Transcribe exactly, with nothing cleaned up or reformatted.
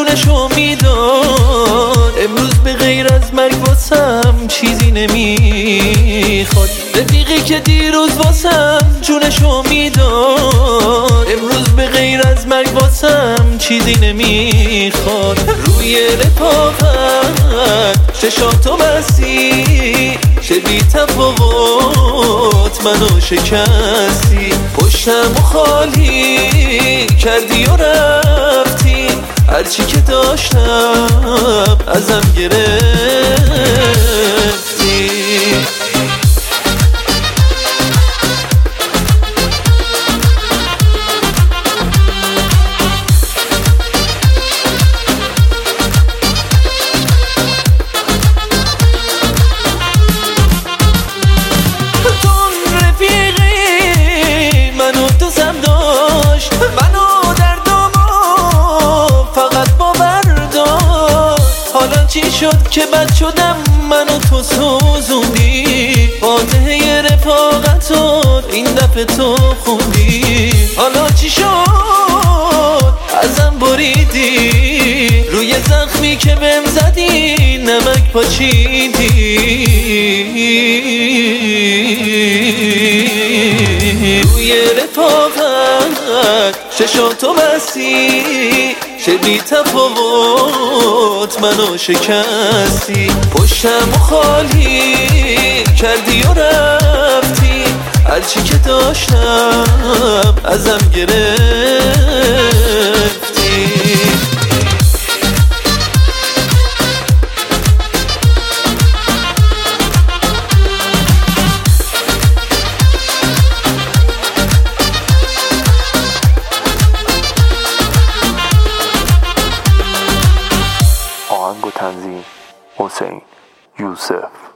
جونشو میداد. امروز به غیر از مرگ واسم چیزی نمیخواد. رفیقی که دیروز واسم جونشو میداد، امروز به غیر از مرگ واسم چیزی نمیخواد. روی رفاقت چشاتو بستی، چه بی تفاوت منو شکستی. پشتم و خالی کردی و رفتی، هرچی که داشتم ازم گرفتی. چی شد که بد شدم منو تو سوزوندی؟ فاتحه رفاقتون این دفعه تو خوندی. حالا چی شد ازم بریدی؟ روی زخمی که بهم زدی نمک پاچیدی. روی رفاقت چشاتو بستی، چه بی تفاوت منو شکستی. پشتم و خالی کردی و رفتی، هرچی که داشتم ازم گرفتی. آهنگ و تنظیم حسین یوسف.